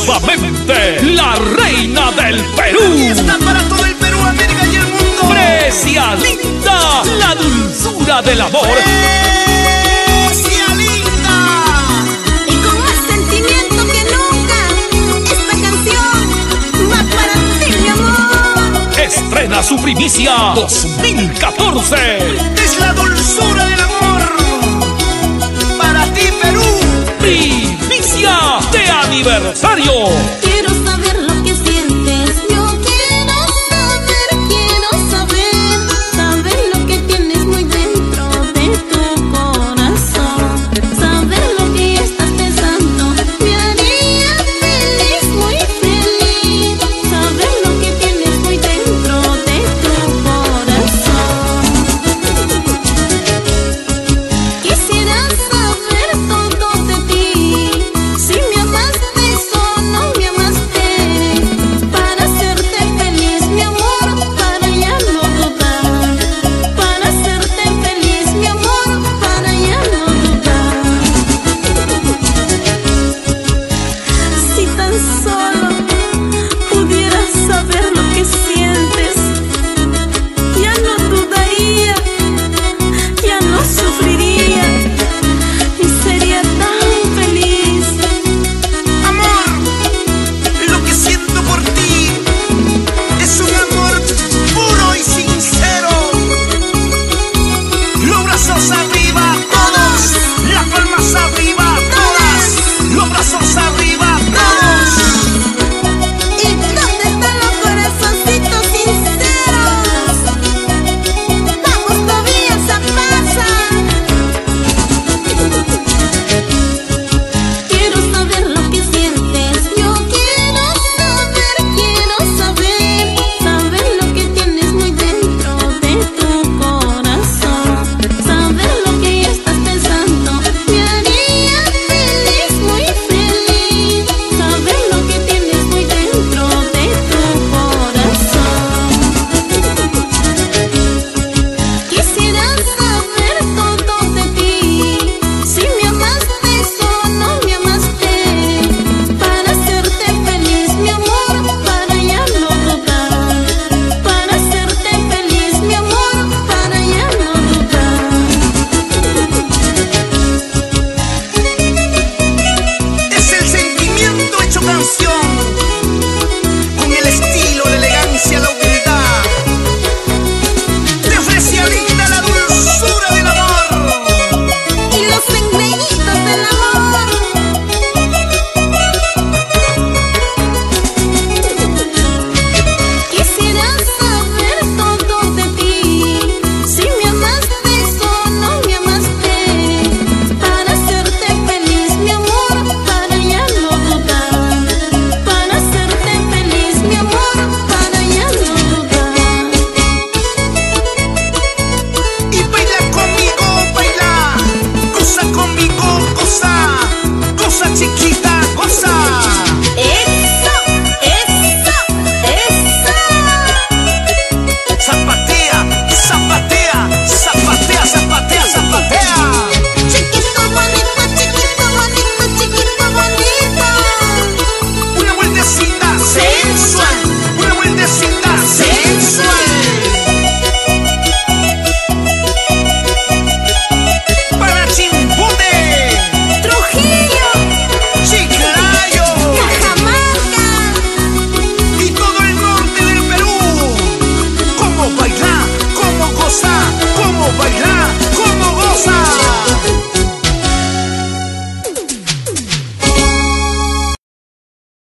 orgullosamente la reina del Perú. Está para todo el Perú, América y el mundo. Precia linda, la dulzura del amor. Precia linda. Y con más sentimiento que nunca, esta canción va para ti, mi amor. Estrena su primicia 2014. Es la dulzura del amor. Para ti, Perú. Primicia de aniversario.